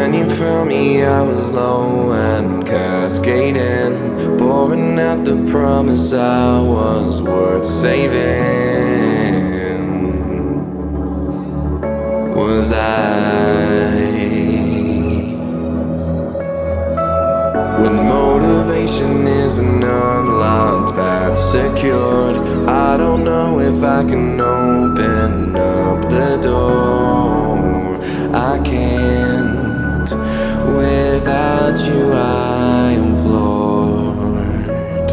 When you found me, I was low and cascading, pouring out the promise I was worth saving. Was I? When motivation is an unlocked path secured, I don't know if I can open up the door. I can't. Without you I am floored.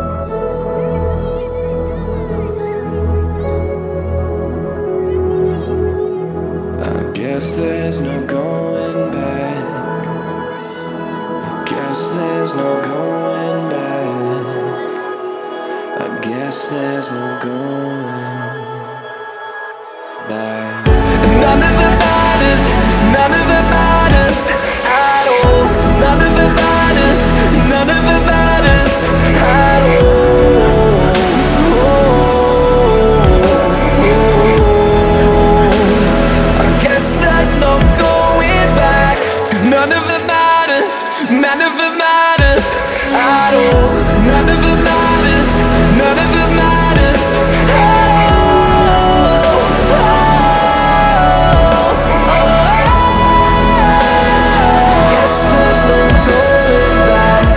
I guess there's no going back. Guess there's no going back. I guess there's no going back. None of it matters, none of it matters at all. None of it matters, none of it matters at all. I guess there's no going back, 'cause none of it matters, none of it matters at all. None of it matters, none of it matters at all. Guess there's no going back.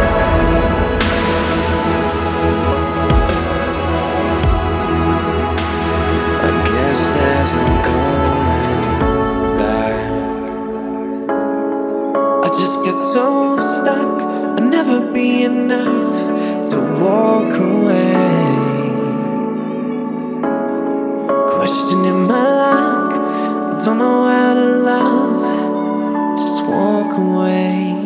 I guess there's no going back. I just get so stuck, I'll never be enough to walk away. Questioning my luck, I don't know how to love, just walk away.